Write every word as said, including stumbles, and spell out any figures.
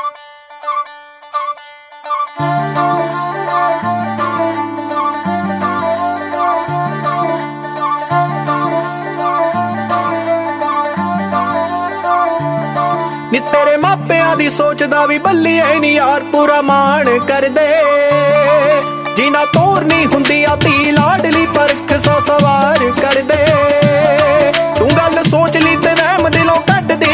ਨੀ ਤੇਰੇ ਮਾਪਿਆਂ ਦੀ ਸੋਚਦਾ ਵੀ ਬੱਲੀਏ ਨੀ ਯਾਰ ਪੂਰਾ ਮਾਣ ਕਰਦੇ ਜਿਨਾ ਤੋਰ ਨਹੀਂ ਹੁੰਦੀ ਆ ਧੀ ਲਾਡਲੀ ਪਰਖ ਸੋ ਸਵਾਰ ਕਰਦੇ ਤੂੰ ਗੱਲ ਸੋਚ ਲਈ ਤੇ ਵਹਿਮ ਦਿਲੋਂ ਕੱਢ ਦੇ